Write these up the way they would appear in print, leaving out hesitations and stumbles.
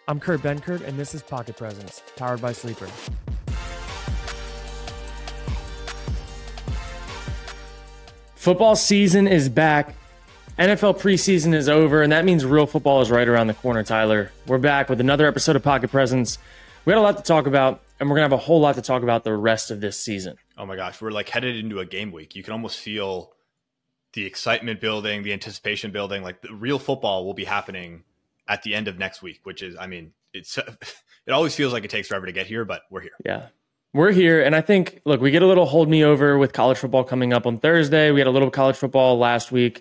I'm Kurt Benkert, and this is Pocket Presence, powered by Sleeper. Football season is back. NFL preseason is over, and that means real football is right around the corner, Tyler. We're back with another episode of Pocket Presence. We had a lot to talk about, and we're going to have a whole lot to talk about the rest of this season. Oh my gosh, we're like headed into a game week. You can almost feel the excitement building, the anticipation building. Like the real football will be happening at the end of next week, which is, I mean, it always feels like it takes forever to get here, but we're here. Yeah, we're here. And I think, look, we get a little hold me over with college football coming up on Thursday. We had a little college football last week.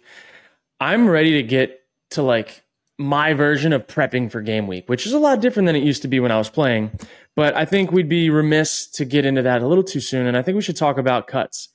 I'm ready to get to like my version of prepping for game week, which is a lot different than it used to be when I was playing. But I think we'd be remiss to get into that a little too soon. And I think we should talk about cuts.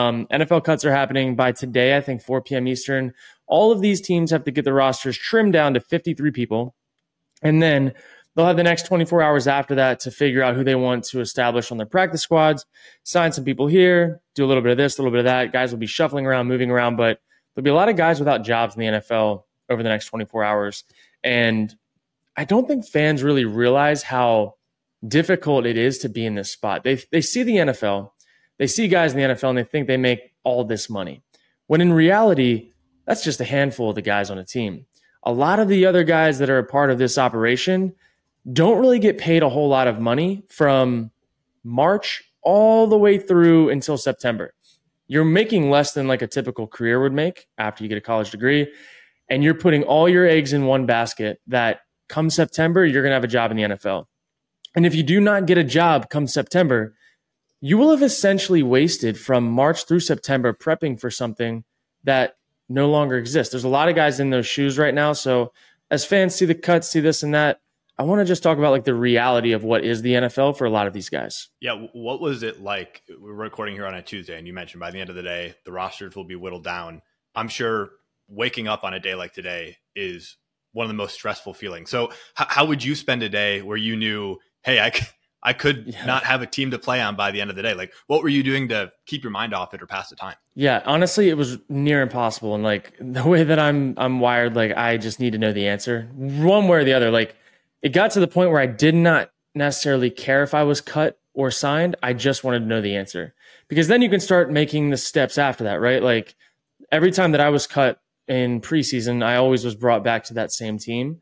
NFL cuts are happening by today, I think 4 p.m. Eastern. All of these teams have to get the rosters trimmed down to 53 people. And then they'll have the next 24 hours after that to figure out who they want to establish on their practice squads, sign some people here, do a little bit of this, a little bit of that. Guys will be shuffling around, moving around, but there'll be a lot of guys without jobs in the NFL over the next 24 hours. And I don't think fans really realize how difficult it is to be in this spot. They see the NFL, they see guys in the NFL, and they think they make all this money. When in reality, that's just a handful of the guys on a team. A lot of the other guys that are a part of this operation don't really get paid a whole lot of money from March all the way through until September. You're making less than like a typical career would make after you get a college degree, and you're putting all your eggs in one basket that come September, you're going to have a job in the NFL. And if you do not get a job come September, you will have essentially wasted from March through September prepping for something that no longer exists. There's a lot of guys in those shoes right now. So as fans see the cuts, see this and that, I want to just talk about like the reality of what is the NFL for a lot of these guys. Yeah. What was it like? We're recording here on a Tuesday, and you mentioned by the end of the day, the rosters will be whittled down. I'm sure waking up on a day like today is one of the most stressful feelings. So how would you spend a day where you knew, hey, I could not have a team to play on by the end of the day? Like, what were you doing to keep your mind off it or pass the time? Yeah, honestly, it was near impossible. And like the way that I'm wired, like I just need to know the answer one way or the other. Like it got to the point where I did not necessarily care if I was cut or signed. I just wanted to know the answer, because then you can start making the steps after that, right? Like every time that I was cut in preseason, I always was brought back to that same team.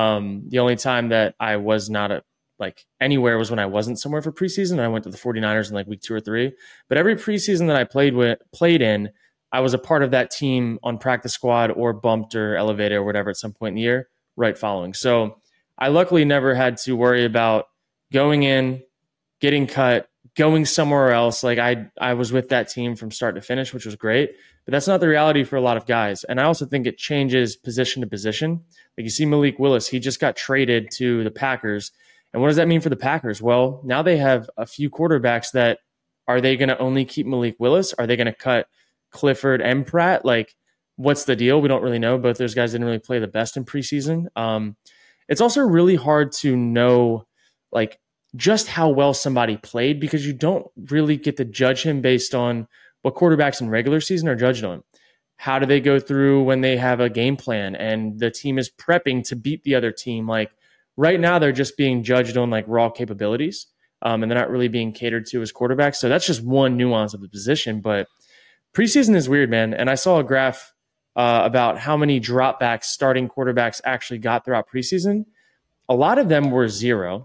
The only time that I was not anywhere was when I wasn't somewhere for preseason, and I went to the 49ers in like week 2 or 3. But every preseason that I played in, I was a part of that team on practice squad or bumped or elevated or whatever at some point in the year right following. So I luckily never had to worry about going in, getting cut, going somewhere else. Like I was with that team from start to finish, which was great. But that's not the reality for a lot of guys. And I also think it changes position to position. Like you see Malik Willis, he just got traded to the Packers. And what does that mean for the Packers? Well, now they have a few quarterbacks that, are they going to only keep Malik Willis? Are they going to cut Clifford and Pratt? Like, what's the deal? We don't really know. Both those guys didn't really play the best in preseason. It's also really hard to know, like, just how well somebody played, because you don't really get to judge him based on what quarterbacks in regular season are judged on. How do they go through when they have a game plan and the team is prepping to beat the other team? Like, right now, they're just being judged on like raw capabilities, and they're not really being catered to as quarterbacks. So that's just one nuance of the position. But preseason is weird, man. And I saw a graph about how many dropbacks starting quarterbacks actually got throughout preseason. A lot of them were 0.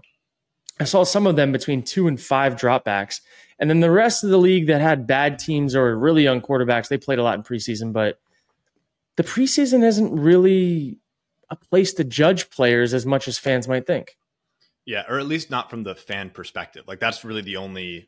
I saw some of them between 2 and 5 dropbacks. And then the rest of the league that had bad teams or really young quarterbacks, they played a lot in preseason. But the preseason isn't really a place to judge players as much as fans might think. Yeah, or at least not from the fan perspective. Like that's really the only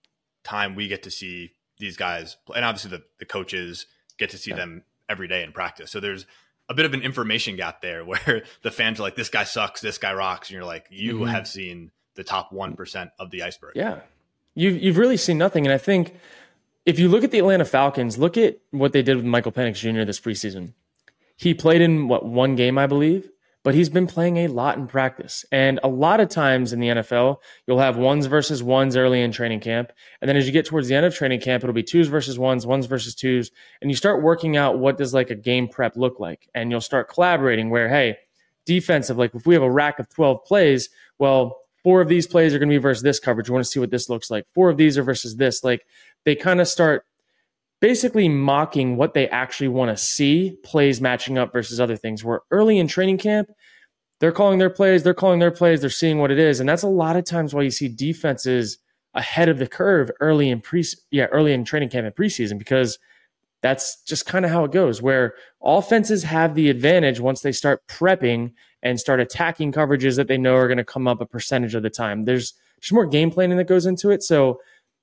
time we get to see these guys play. And obviously the coaches get to see them every day in practice. So there's a bit of an information gap there where the fans are like, this guy sucks, this guy rocks. And you're like, you have seen the top 1% of the iceberg. Yeah. You've really seen nothing. And I think if you look at the Atlanta Falcons, look at what they did with Michael Penix Jr. this preseason. He played in one game, I believe, but he's been playing a lot in practice. And a lot of times in the NFL, you'll have 1s versus 1s early in training camp. And then as you get towards the end of training camp, it'll be 2s versus 1s, 1s versus 2s. And you start working out what does like a game prep look like. And you'll start collaborating where, hey, defensive, like if we have a rack of 12 plays, well, 4 of these plays are going to be versus this coverage. We want to see what this looks like. 4 of these are versus this. Like they kind of start basically mocking what they actually want to see, plays matching up versus other things. Where early in training camp, they're calling their plays, they're seeing what it is. And that's a lot of times why you see defenses ahead of the curve early in training camp and preseason, because that's just kind of how it goes, where offenses have the advantage once they start prepping and start attacking coverages that they know are going to come up a percentage of the time. There's just more game planning that goes into it. So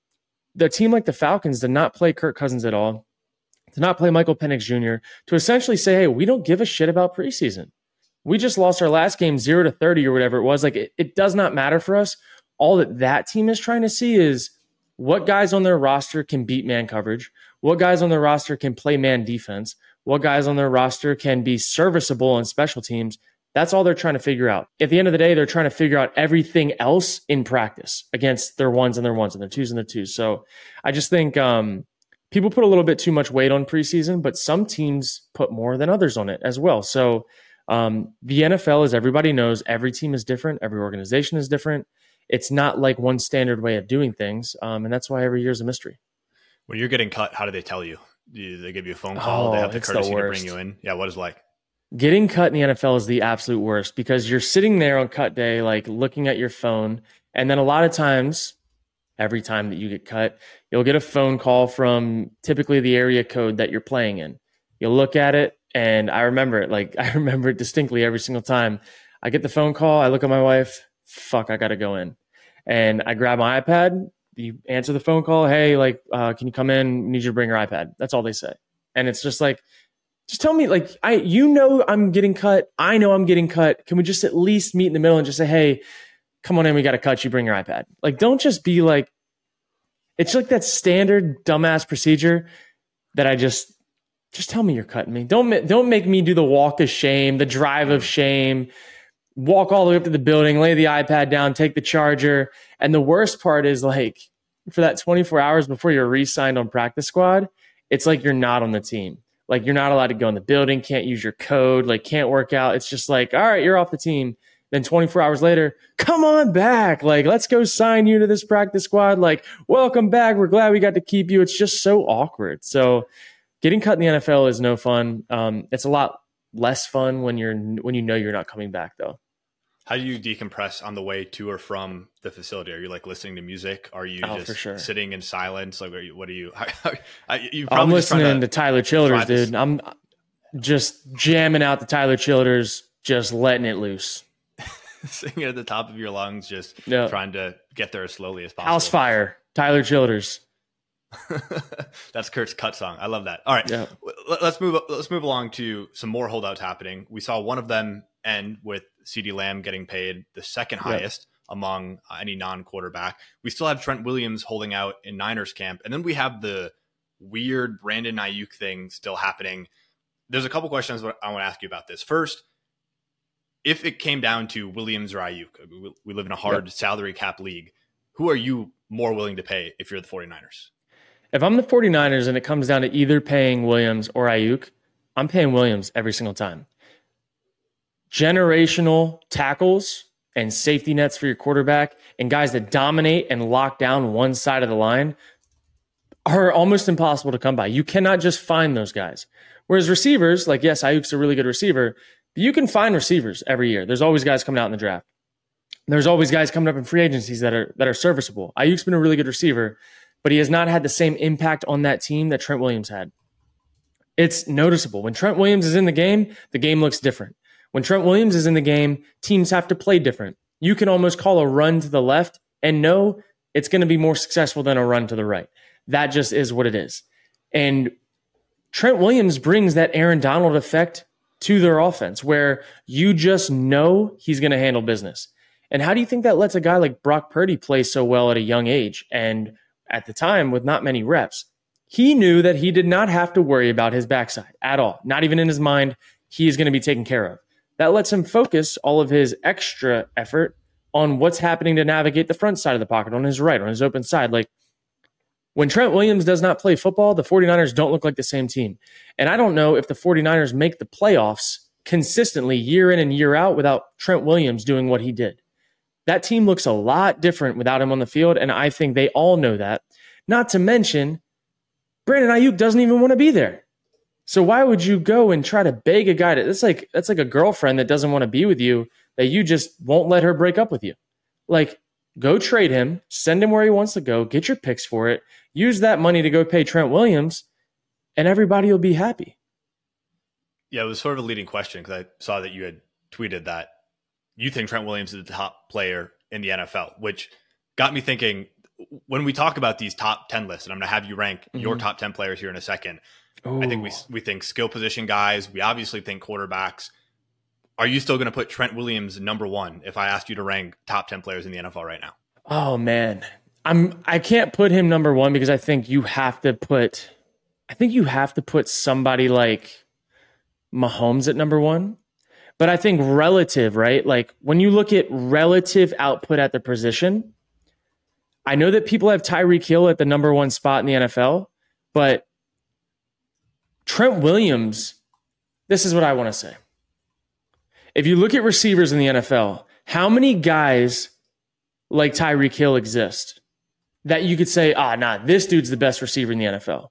the team like the Falcons did not play Kirk Cousins at all, did not play Michael Penix Jr., to essentially say, hey, we don't give a shit about preseason. We just lost our last game 0-30 or whatever it was. Like it does not matter for us. All that team is trying to see is what guys on their roster can beat man coverage, what guys on their roster can play man defense, what guys on their roster can be serviceable on special teams. That's all they're trying to figure out. At the end of the day, they're trying to figure out everything else in practice against their ones and their ones and their twos and their twos. So I just think people put a little bit too much weight on preseason, but some teams put more than others on it as well. So the NFL, as everybody knows, every team is different. Every organization is different. It's not like one standard way of doing things. And that's why every year is a mystery. When you're getting cut, how do they tell you? Do they give you a phone call? They have the courtesy to bring you in? Yeah, what is it like? Getting cut in the NFL is the absolute worst, because you're sitting there on cut day, like looking at your phone. And then a lot of times, every time that you get cut, you'll get a phone call from typically the area code that you're playing in. You'll look at it, and I remember it. Like I remember it distinctly every single time. I get the phone call. I look at my wife. Fuck, I got to go in. And I grab my iPad. You answer the phone call. Hey, can you come in? We need you to bring your iPad. That's all they say. And it's just like, just tell me, like, I'm getting cut. I know I'm getting cut. Can we just at least meet in the middle and just say, hey, come on in, we got to cut you, bring your iPad. Like, don't just be like, it's like that standard dumbass procedure that I just tell me you're cutting me. Don't make me do the walk of shame, the drive of shame, walk all the way up to the building, lay the iPad down, take the charger. And the worst part is, like, for that 24 hours before you're re-signed on practice squad, it's like you're not on the team. Like, you're not allowed to go in the building, can't use your code, like, can't work out. It's just like, all right, you're off the team. Then 24 hours later, come on back. Like, let's go sign you to this practice squad. Like, welcome back. We're glad we got to keep you. It's just so awkward. So getting cut in the NFL is no fun. It's a lot less fun when you know you're not coming back, though. How do you decompress on the way to or from the facility? Are you like listening to music? Are you just sitting in silence? Like, I'm listening to Tyler Childers, dude. I'm just jamming out the Tyler Childers, just letting it loose. Singing at the top of your lungs, just trying to get there as slowly as possible. House Fire, Tyler Childers. That's Kurt's cut song. I love that. All right, let's move along to some more holdouts happening. We saw one of them end with CeeDee Lamb getting paid the second highest among any non-quarterback. We still have Trent Williams holding out in Niners camp, and then we have the weird Brandon Ayuk thing still happening. There's a couple questions I want to ask you about this. First, if it came down to Williams or Ayuk, we live in a hard salary cap league. Who are you more willing to pay if you're the 49ers? If I'm the 49ers and it comes down to either paying Williams or Ayuk, I'm paying Williams every single time. Generational tackles and safety nets for your quarterback and guys that dominate and lock down one side of the line are almost impossible to come by. You cannot just find those guys. Whereas receivers, like, yes, Ayuk's a really good receiver, but you can find receivers every year. There's always guys coming out in the draft. There's always guys coming up in free agencies that are serviceable. Ayuk's been a really good receiver, but he has not had the same impact on that team that Trent Williams had. It's noticeable. When Trent Williams is in the game looks different. When Trent Williams is in the game, teams have to play different. You can almost call a run to the left and know it's going to be more successful than a run to the right. That just is what it is. And Trent Williams brings that Aaron Donald effect to their offense where you just know he's going to handle business. And how do you think that lets a guy like Brock Purdy play so well at a young age? And at the time, with not many reps, he knew that he did not have to worry about his backside at all. Not even in his mind, he is going to be taken care of. That lets him focus all of his extra effort on what's happening to navigate the front side of the pocket, on his right, on his open side. Like, when Trent Williams does not play football, the 49ers don't look like the same team. And I don't know if the 49ers make the playoffs consistently year in and year out without Trent Williams doing what he did. That team looks a lot different without him on the field, and I think they all know that. Not to mention, Brandon Ayuk doesn't even want to be there. So why would you go and try to beg a guy to? That's like a girlfriend that doesn't want to be with you, that you just won't let her break up with you. Like, go trade him, send him where he wants to go, get your picks for it, use that money to go pay Trent Williams, and everybody will be happy. Yeah, it was sort of a leading question because I saw that you had tweeted that you think Trent Williams is the top player in the NFL, which got me thinking, when we talk about these top 10 lists, and I'm going to have you rank your top 10 players here in a second. Ooh. I think we think skill position guys. We obviously think quarterbacks. Are you still going to put Trent Williams number one if I asked you to rank top 10 players in the NFL right now? Oh, man. I can't put him number one because I think you have to put somebody like Mahomes at number one. But I think relative, right? Like when you look at relative output at the position, I know that people have Tyreek Hill at the number one spot in the NFL, but Trent Williams, this is what I want to say. If you look at receivers in the NFL, how many guys like Tyreek Hill exist that you could say, this dude's the best receiver in the NFL?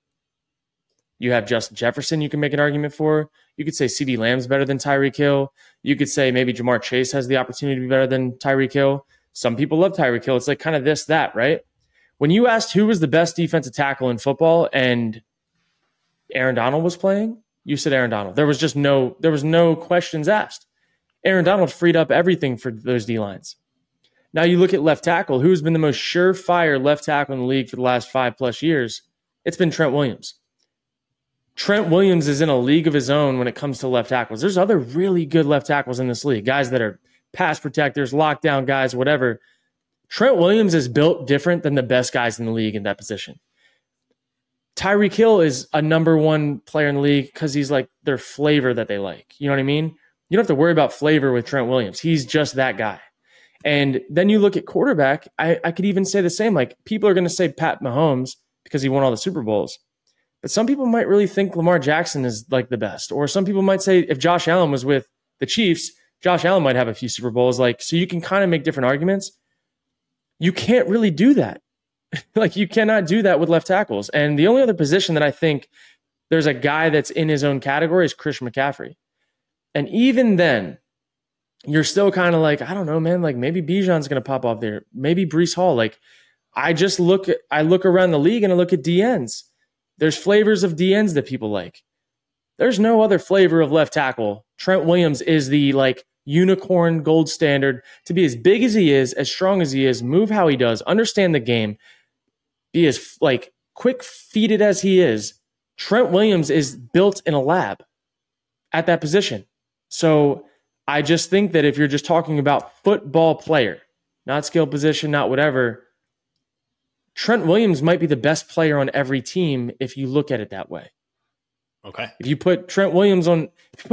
You have Justin Jefferson you can make an argument for. You could say CeeDee Lamb's better than Tyreek Hill. You could say maybe Jamar Chase has the opportunity to be better than Tyreek Hill. Some people love Tyreek Hill. It's like kind of this, that, right? When you asked who was the best defensive tackle in football and Aaron Donald was playing, you said Aaron Donald. There was no questions asked. Aaron Donald freed up everything for those D-lines. Now you look at left tackle. Who's been the most surefire left tackle in the league for the last 5+ years? It's been Trent Williams. Trent Williams is in a league of his own when it comes to left tackles. There's other really good left tackles in this league, guys that are pass protectors, lockdown guys, whatever. Trent Williams is built different than the best guys in the league in that position. Tyreek Hill is a number one player in the league because he's like their flavor that they like. You know what I mean? You don't have to worry about flavor with Trent Williams. He's just that guy. And then you look at quarterback, I could even say the same. Like, people are going to say Pat Mahomes because he won all the Super Bowls. But some people might really think Lamar Jackson is like the best. Or some people might say if Josh Allen was with the Chiefs, Josh Allen might have a few Super Bowls. Like, so you can kind of make different arguments. You can't really do that. Like, you cannot do that with left tackles. And the only other position that I think there's a guy that's in his own category is Christian McCaffrey. And even then, you're still kind of like, I don't know, man, like maybe Bijan's going to pop off there. Maybe Breece Hall. Like, I look around the league and I look at DNs. There's flavors of DNs that people like. There's no other flavor of left tackle. Trent Williams is the like unicorn gold standard to be as big as he is, as strong as he is, move how he does, understand the game, be as like quick-feeted as he is. Trent Williams is built in a lab at that position. So I just think that if you're just talking about football player, not skill position, not whatever, Trent Williams might be the best player on every team if you look at it that way. Okay. If you put Trent Williams on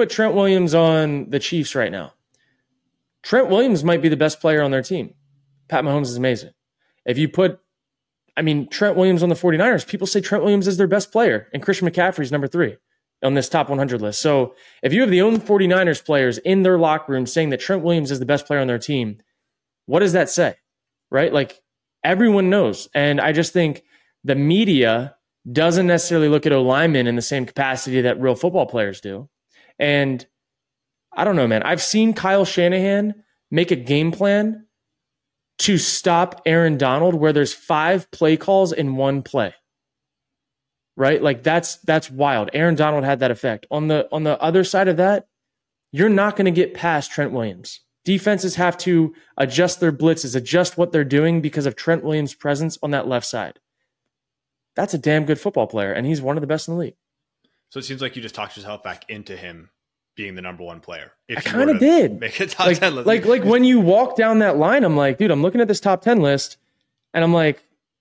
the Chiefs right now, Trent Williams might be the best player on their team. Pat Mahomes is amazing. If you put, Trent Williams on the 49ers, people say Trent Williams is their best player, and Christian McCaffrey is number 3 on this top 100 list. So if you have the only 49ers players in their locker room saying that Trent Williams is the best player on their team, what does that say? Right? Like, everyone knows. And I just think the media doesn't necessarily look at O-linemen in the same capacity that real football players do. And I don't know, man. I've seen Kyle Shanahan make a game plan to stop Aaron Donald where there's 5 play calls in one play. Right? Like, that's wild. Aaron Donald had that effect. On the other side of that, you're not going to get past Trent Williams. Defenses have to adjust their blitzes, adjust what they're doing because of Trent Williams' presence on that left side. That's a damn good football player, and he's one of the best in the league. So it seems like you just talked yourself back into him being the number one player. I kind of did. Make a top 10 list. Like when you walk down that line, I'm like, dude, I'm looking at this top 10 list, and I'm like,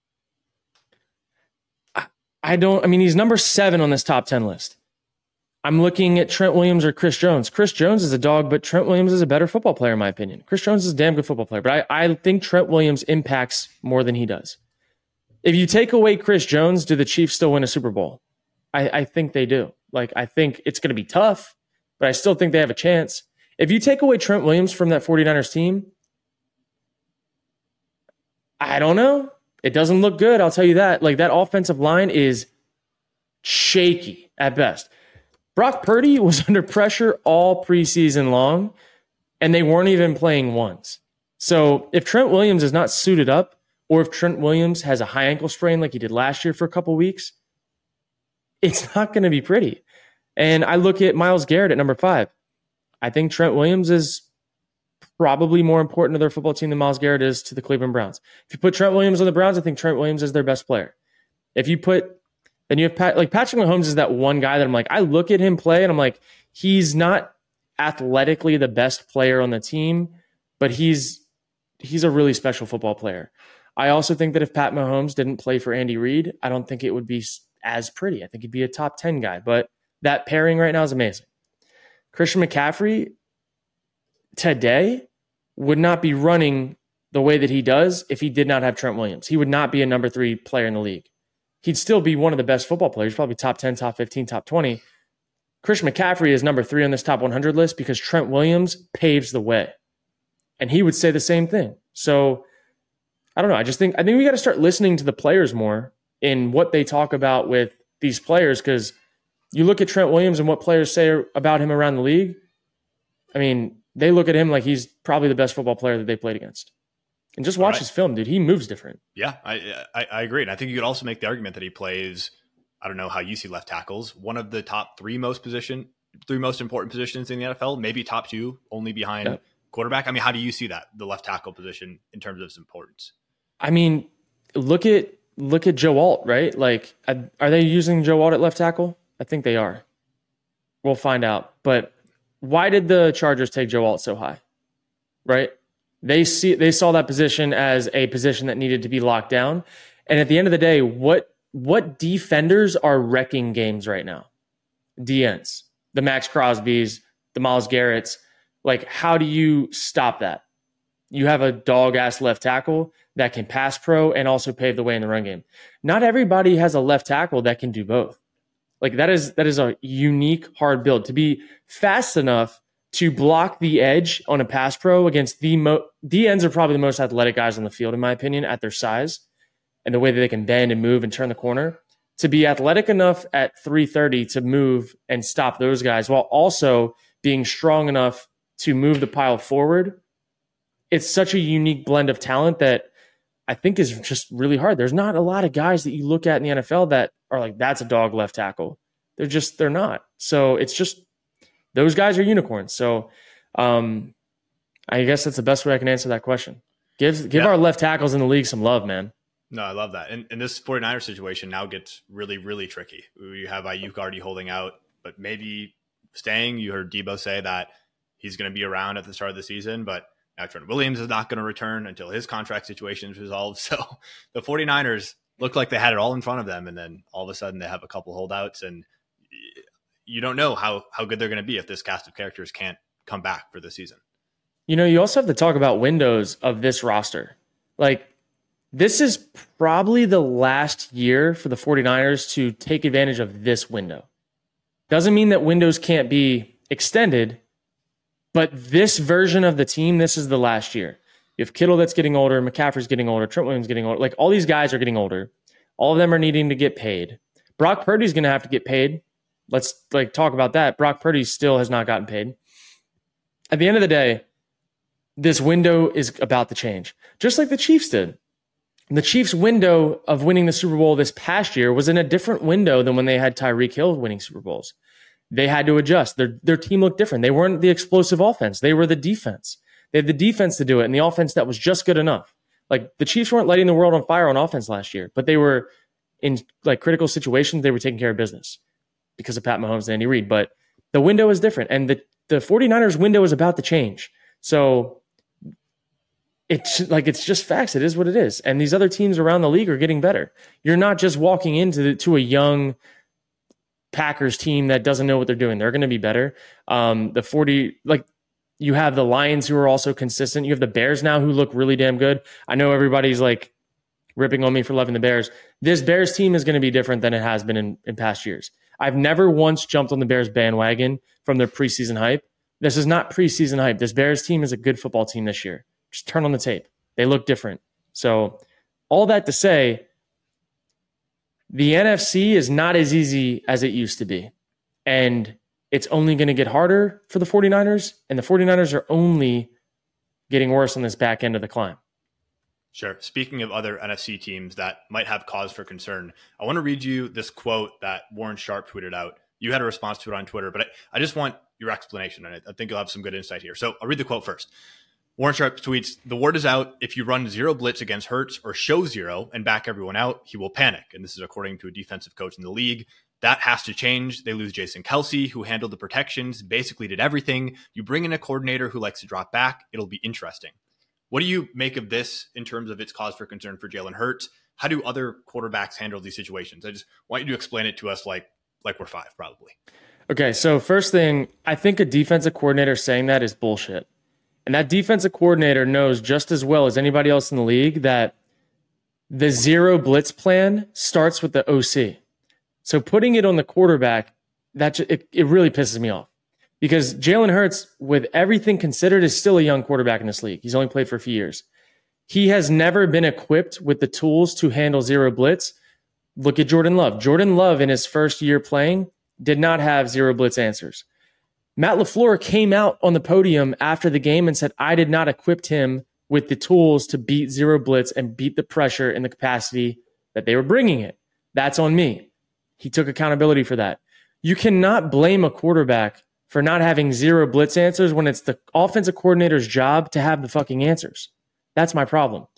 he's number 7 on this top 10 list. I'm looking at Trent Williams or Chris Jones. Chris Jones is a dog, but Trent Williams is a better football player, in my opinion. Chris Jones is a damn good football player, but I think Trent Williams impacts more than he does. If you take away Chris Jones, do the Chiefs still win a Super Bowl? I think they do. Like, I think it's going to be tough. but I still think they have a chance. If you take away Trent Williams from that 49ers team, I don't know. It doesn't look good. I'll tell you that. Like, that offensive line is shaky at best. Brock Purdy was under pressure all preseason long, and they weren't even playing ones. So if Trent Williams is not suited up, or if Trent Williams has a high ankle sprain like he did last year for a couple weeks, it's not going to be pretty. And I look at Myles Garrett at number 5. I think Trent Williams is probably more important to their football team than Myles Garrett is to the Cleveland Browns. If you put Trent Williams on the Browns, I think Trent Williams is their best player. If you put, then you have Patrick Mahomes is that one guy that I'm like, I look at him play and I'm like, he's not athletically the best player on the team, but he's a really special football player. I also think that if Pat Mahomes didn't play for Andy Reid, I don't think it would be as pretty. I think he'd be a top 10 guy, but that pairing right now is amazing. Christian McCaffrey today would not be running the way that he does if he did not have Trent Williams. He would not be a number 3 player in the league. He'd still be one of the best football players, probably top 10, top 15, top 20. Christian McCaffrey is number 3 on this top 100 list because Trent Williams paves the way. And he would say the same thing. So I don't know. I think we got to start listening to the players more in what they talk about with these players, because you look at Trent Williams and what players say about him around the league. I mean, they look at him like he's probably the best football player that they played against. And just watch his film, dude. He moves different. Yeah, I agree. And I think you could also make the argument that he plays, I don't know how you see left tackles, one of the top 3 most important positions in the NFL, maybe top 2, only behind quarterback. I mean, how do you see that, the left tackle position, in terms of its importance? I mean, look at Joe Alt, right? Like, are they using Joe Alt at left tackle? I think they are. We'll find out. But why did the Chargers take Joe Alt so high? Right? They saw that position as a position that needed to be locked down. And at the end of the day, what defenders are wrecking games right now? DNs, the Max Crosbys, the Myles Garretts. Like, how do you stop that? You have a dog-ass left tackle that can pass pro and also pave the way in the run game. Not everybody has a left tackle that can do both. Like, that is a unique, hard build. To be fast enough to block the edge on a pass pro against the ends are probably the most athletic guys on the field, in my opinion, at their size and the way that they can bend and move and turn the corner. To be athletic enough at 330 to move and stop those guys while also being strong enough to move the pile forward, it's such a unique blend of talent that I think is just really hard. There's not a lot of guys that you look at in the NFL that are like, that's a dog left tackle. They're not. So it's just, those guys are unicorns. So I guess that's the best way I can answer that question. Give our left tackles in the league some love, man. No, I love that. And this 49ers situation now gets really, really tricky. You have Ayuk already holding out, but maybe staying. You heard Debo say that he's going to be around at the start of the season, but now Trent Williams is not going to return until his contract situation is resolved. So the 49ers look like they had it all in front of them, and then all of a sudden they have a couple holdouts, and you don't know how good they're going to be if this cast of characters can't come back for the season. You know, you also have to talk about windows of this roster. Like, this is probably the last year for the 49ers to take advantage of this window. Doesn't mean that windows can't be extended, but this version of the team, this is the last year. You have Kittle that's getting older, McCaffrey's getting older, Trent Williams getting older. Like, all these guys are getting older. All of them are needing to get paid. Brock Purdy's going to have to get paid. Let's talk about that. Brock Purdy still has not gotten paid. At the end of the day, this window is about to change, just like the Chiefs did. The Chiefs' window of winning the Super Bowl this past year was in a different window than when they had Tyreek Hill winning Super Bowls. They had to adjust. Their team looked different. They weren't the explosive offense. They were the defense. They had the defense to do it, and the offense that was just good enough. Like, the Chiefs weren't lighting the world on fire on offense last year, but they were in critical situations. They were taking care of business because of Pat Mahomes and Andy Reid. But the window is different, and the 49ers window is about to change. So it's just facts. It is what it is. And these other teams around the league are getting better. You're not just walking into a young Packers team that doesn't know what they're doing. They're going to be better. You have the Lions who are also consistent. You have the Bears now who look really damn good. I know everybody's ripping on me for loving the Bears. This Bears team is going to be different than it has been in past years. I've never once jumped on the Bears bandwagon from their preseason hype. This is not preseason hype. This Bears team is a good football team this year. Just turn on the tape. They look different. So all that to say, the NFC is not as easy as it used to be. And it's only going to get harder for the 49ers. And the 49ers are only getting worse on this back end of the climb. Sure. Speaking of other NFC teams that might have cause for concern, I want to read you this quote that Warren Sharp tweeted out. You had a response to it on Twitter, but I just want your explanation on it. I think you'll have some good insight here. So I'll read the quote first. Warren Sharp tweets, "The word is out. If you run zero blitz against Hurts or show zero and back everyone out, he will panic." And this is according to a defensive coach in the league. That has to change. They lose Jason Kelce, who handled the protections, basically did everything. You bring in a coordinator who likes to drop back. It'll be interesting. What do you make of this in terms of its cause for concern for Jalen Hurts? How do other quarterbacks handle these situations? I just want you to explain it to us like we're five, probably. Okay, so first thing, I think a defensive coordinator saying that is bullshit. And that defensive coordinator knows just as well as anybody else in the league that the zero blitz plan starts with the OC. So putting it on the quarterback, it really pisses me off. Because Jalen Hurts, with everything considered, is still a young quarterback in this league. He's only played for a few years. He has never been equipped with the tools to handle zero blitz. Look at Jordan Love. Jordan Love, in his first year playing, did not have zero blitz answers. Matt LaFleur came out on the podium after the game and said, "I did not equip him with the tools to beat zero blitz and beat the pressure in the capacity that they were bringing it. That's on me." He took accountability for that. You cannot blame a quarterback for not having zero blitz answers when it's the offensive coordinator's job to have the fucking answers. That's my problem.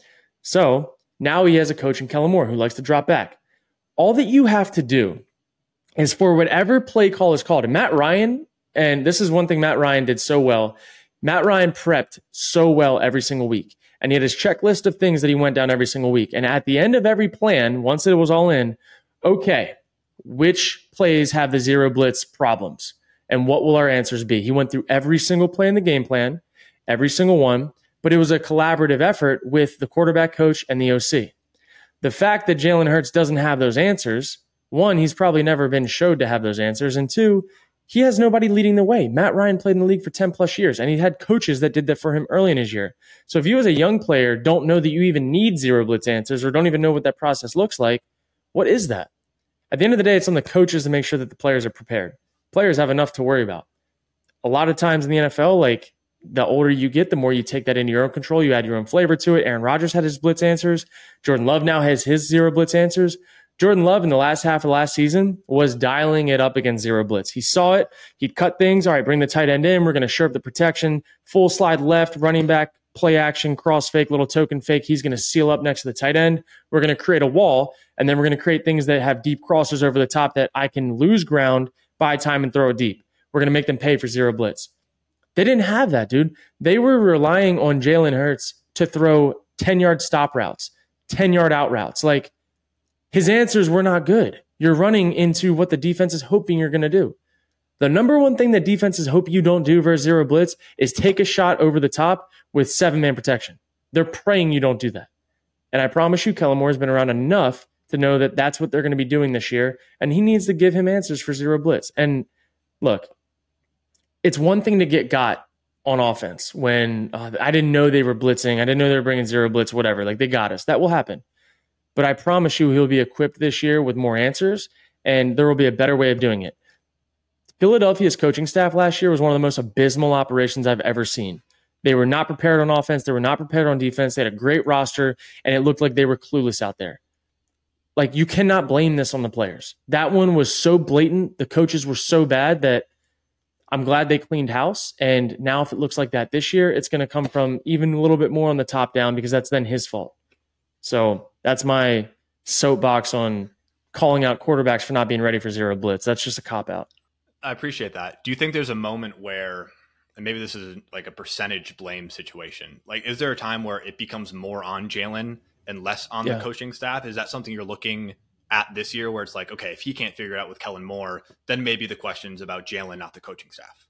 So now he has a coach in Kellen Moore who likes to drop back. All that you have to do is for whatever play call is called. And Matt Ryan, and this is one thing Matt Ryan did so well. Matt Ryan prepped so well every single week. And he had his checklist of things that he went down every single week. And at the end of every plan, once it was all in, okay, which plays have the zero blitz problems? And what will our answers be? He went through every single play in the game plan, every single one, but it was a collaborative effort with the quarterback coach and the OC. The fact that Jalen Hurts doesn't have those answers, one, he's probably never been showed to have those answers, and two, he has nobody leading the way. Matt Ryan played in the league for 10 plus years, and he had coaches that did that for him early in his year. So if you as a young player don't know that you even need zero blitz answers or don't even know what that process looks like, what is that? At the end of the day, it's on the coaches to make sure that the players are prepared. Players have enough to worry about. A lot of times in the NFL, like the older you get, the more you take that into your own control. You add your own flavor to it. Aaron Rodgers had his blitz answers. Jordan Love now has his zero blitz answers. Jordan Love in the last half of last season was dialing it up against zero blitz. He saw it. He'd cut things. All right, bring the tight end in. We're going to shore up the protection. Full slide left, running back, play action, cross fake, little token fake. He's going to seal up next to the tight end. We're going to create a wall, and then we're going to create things that have deep crossers over the top that I can lose ground, buy time, and throw it deep. We're going to make them pay for zero blitz. They didn't have that, dude. They were relying on Jalen Hurts to throw 10-yard stop routes, 10-yard out routes. Like, his answers were not good. You're running into what the defense is hoping you're going to do. The number one thing that defenses hope you don't do versus zero blitz is take a shot over the top with 7-man protection. They're praying you don't do that. And I promise you, Kellen Moore has been around enough to know that that's what they're going to be doing this year, and he needs to give him answers for zero blitz. And look, it's one thing to get got on offense when I didn't know they were blitzing. I didn't know they were bringing zero blitz, whatever. Like, they got us. That will happen. But I promise you he'll be equipped this year with more answers, and there will be a better way of doing it. Philadelphia's coaching staff last year was one of the most abysmal operations I've ever seen. They were not prepared on offense. They were not prepared on defense. They had a great roster, and it looked like they were clueless out there. Like, you cannot blame this on the players. That one was so blatant. The coaches were so bad that I'm glad they cleaned house. And now if it looks like that this year, it's going to come from even a little bit more on the top down because that's then his fault. So that's my soapbox on calling out quarterbacks for not being ready for zero blitz. That's just a cop-out. I appreciate that. Do you think there's a moment where, and maybe this is like a percentage blame situation, like is there a time where it becomes more on Jalen and less on the coaching staff? Is that something you're looking at this year where it's like, okay, if he can't figure it out with Kellen Moore, then maybe the question's about Jalen, not the coaching staff?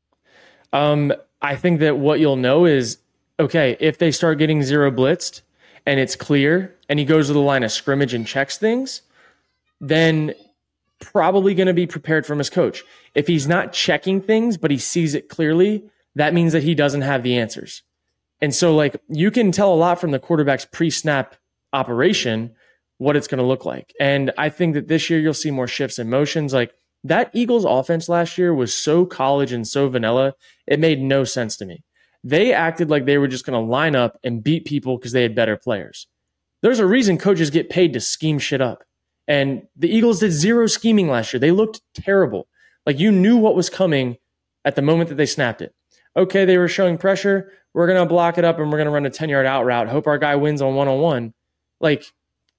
I think that what you'll know is, okay, if they start getting zero blitzed and it's clear and he goes to the line of scrimmage and checks things, then probably going to be prepared from his coach. If he's not checking things, but he sees it clearly, that means that he doesn't have the answers. And so, like, you can tell a lot from the quarterback's pre-snap operation what it's going to look like. And I think that this year you'll see more shifts and motions. Like, that Eagles offense last year was so college and so vanilla, it made no sense to me. They acted like they were just going to line up and beat people because they had better players. There's a reason coaches get paid to scheme shit up. And the Eagles did zero scheming last year. They looked terrible. Like, you knew what was coming at the moment that they snapped it. Okay, they were showing pressure. We're going to block it up and we're going to run a 10-yard out route. Hope our guy wins on one-on-one. Like,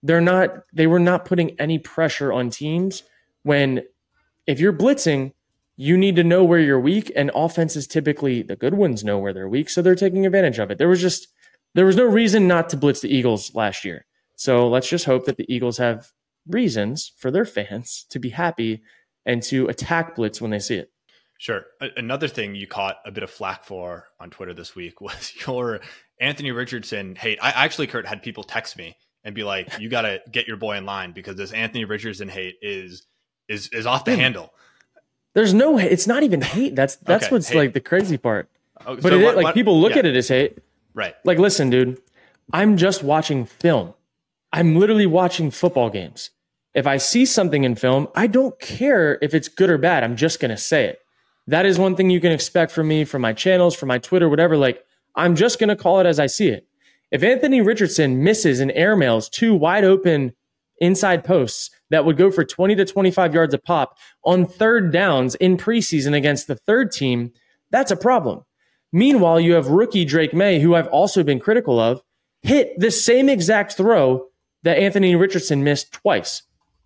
they were not putting any pressure on teams when if you're blitzing, you need to know where you're weak, and offenses typically, the good ones know where they're weak, so they're taking advantage of it. There was no reason not to blitz the Eagles last year. So let's just hope that the Eagles have reasons for their fans to be happy and to attack blitz when they see it. Sure. Another thing you caught a bit of flack for on Twitter this week was your Anthony Richardson hate. I actually, Kurt, had people text me and be like, you got to get your boy in line because this Anthony Richardson hate is off the handle. There's no hate. It's not even hate. That's okay, what's hate. Like the crazy part. Okay, but so people look at it as hate. Right. Like, listen, dude, I'm just watching film. I'm literally watching football games. If I see something in film, I don't care if it's good or bad. I'm just going to say it. That is one thing you can expect from me, from my channels, from my Twitter, whatever. Like, I'm just going to call it as I see it. If Anthony Richardson misses and airmails 2 wide open inside posts that would go for 20 to 25 yards a pop on third downs in preseason against the third team, that's a problem. Meanwhile, you have rookie Drake May, who I've also been critical of, hit the same exact throw that Anthony Richardson missed twice.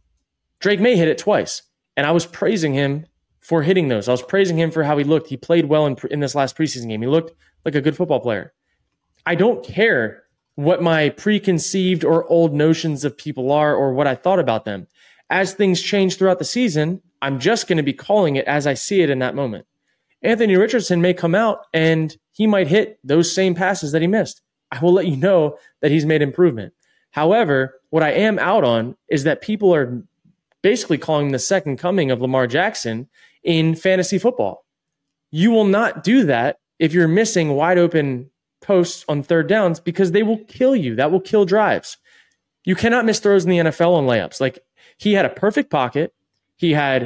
Drake May hit it twice, and I was praising him for hitting those. I was praising him for how he looked. He played well in this last preseason game. He looked like a good football player. I don't care what my preconceived or old notions of people are or what I thought about them. As things change throughout the season, I'm just going to be calling it as I see it in that moment. Anthony Richardson may come out and he might hit those same passes that he missed. I will let you know that he's made improvement. However, what I am out on is that people are basically calling him the second coming of Lamar Jackson in fantasy football. You will not do that if you're missing wide open posts on third downs because they will kill you. That will kill drives. You cannot miss throws in the NFL on layups. Like, he had a perfect pocket. He had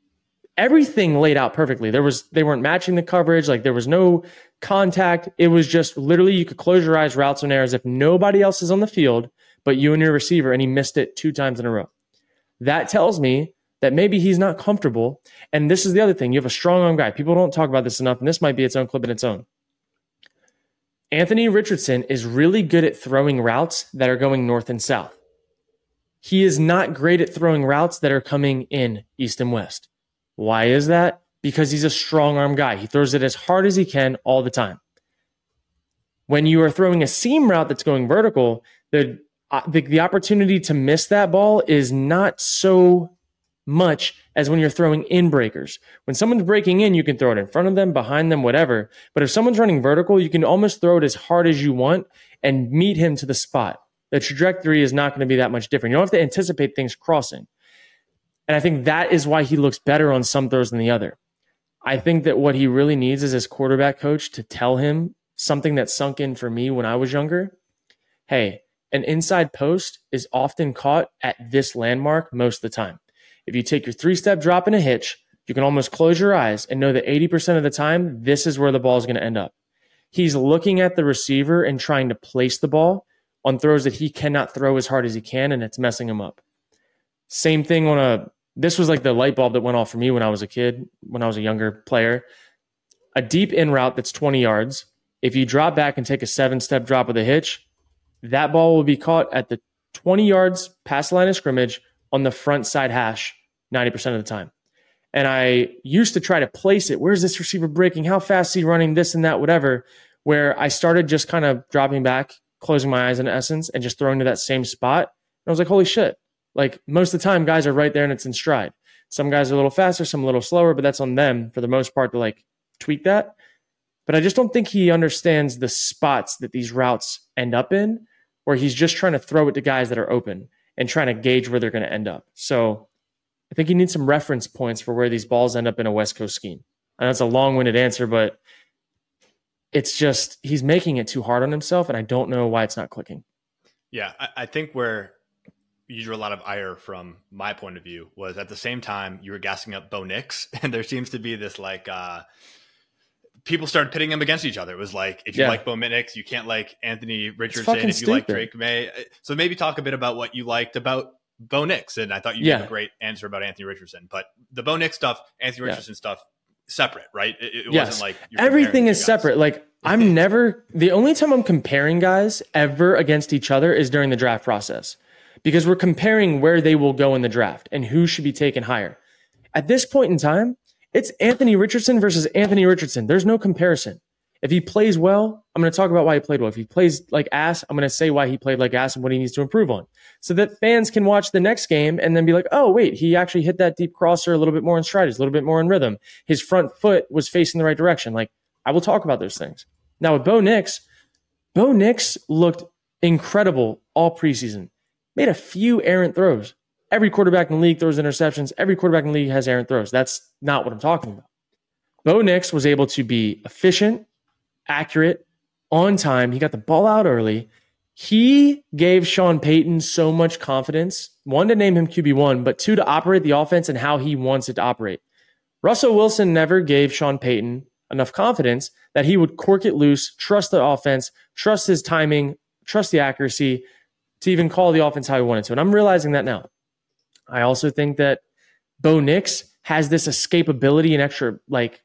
everything laid out perfectly. They weren't matching the coverage. Like, there was no contact. It was just literally you could close your eyes, routes on air as if nobody else is on the field but you and your receiver, and he missed it 2 times in a row. That tells me that maybe he's not comfortable. And this is the other thing. You have a strong arm guy. People don't talk about this enough, and this might be its own clip in its own. Anthony Richardson is really good at throwing routes that are going north and south. He is not great at throwing routes that are coming in east and west. Why is that? Because he's a strong arm guy. He throws it as hard as he can all the time. When you are throwing a seam route that's going vertical, the opportunity to miss that ball is not so much as when you're throwing in breakers. When someone's breaking in, you can throw it in front of them, behind them, whatever. But if someone's running vertical, you can almost throw it as hard as you want and meet him to the spot. The trajectory is not going to be that much different. You don't have to anticipate things crossing. And I think that is why he looks better on some throws than the other. I think that what he really needs is his quarterback coach to tell him something that sunk in for me when I was younger. Hey, an inside post is often caught at this landmark most of the time. If you take your 3-step drop and a hitch, you can almost close your eyes and know that 80% of the time, this is where the ball is going to end up. He's looking at the receiver and trying to place the ball on throws that he cannot throw as hard as he can, and it's messing him up. Same thing this was like the light bulb that went off for me when I was a kid, when I was a younger player. A deep in route that's 20 yards, if you drop back and take a 7-step drop with a hitch, that ball will be caught at the 20 yards past the line of scrimmage on the front side hash 90% of the time. And I used to try to place it. Where's this receiver breaking? How fast is he running? This and that, whatever. Where I started just kind of dropping back, closing my eyes in essence, and just throwing to that same spot. And I was like, holy shit. Like, most of the time, guys are right there and it's in stride. Some guys are a little faster, some a little slower, but that's on them for the most part to like tweak that. But I just don't think he understands the spots that these routes end up in, where he's just trying to throw it to guys that are open and trying to gauge where they're going to end up. So I think he needs some reference points for where these balls end up in a West Coast scheme. And that's a long-winded answer, but it's just he's making it too hard on himself, and I don't know why it's not clicking. Yeah, I think where you drew a lot of ire from my point of view was at the same time you were gassing up Bo Nix, and there seems to be this like people started pitting them against each other. It was like, if you like Bo Nix, you can't like Anthony Richardson. If you like Drake May. So maybe talk a bit about what you liked about Bo Nix. And I thought you gave a great answer about Anthony Richardson, but the Bo Nix stuff, Anthony Richardson stuff, separate, right? It wasn't like everything is separate. Like I'm never, the only time I'm comparing guys ever against each other is during the draft process, because we're comparing where they will go in the draft and who should be taken higher. At this point in time, it's Anthony Richardson versus Anthony Richardson. There's no comparison. If he plays well, I'm going to talk about why he played well. If he plays like ass, I'm going to say why he played like ass and what he needs to improve on, so that fans can watch the next game and then be like, oh, wait, he actually hit that deep crosser a little bit more in stride. He's a little bit more in rhythm. His front foot was facing the right direction. Like, I will talk about those things. Now with Bo Nix looked incredible all preseason. Made a few errant throws. Every quarterback in the league throws interceptions. Every quarterback in the league has errant throws. That's not what I'm talking about. Bo Nix was able to be efficient, accurate, on time. He got the ball out early. He gave Sean Payton so much confidence. One, to name him QB1, but two, to operate the offense and how he wants it to operate. Russell Wilson never gave Sean Payton enough confidence that he would cork it loose, trust the offense, trust his timing, trust the accuracy to even call the offense how he wanted to. And I'm realizing that now. I also think that Bo Nix has this escapability and extra like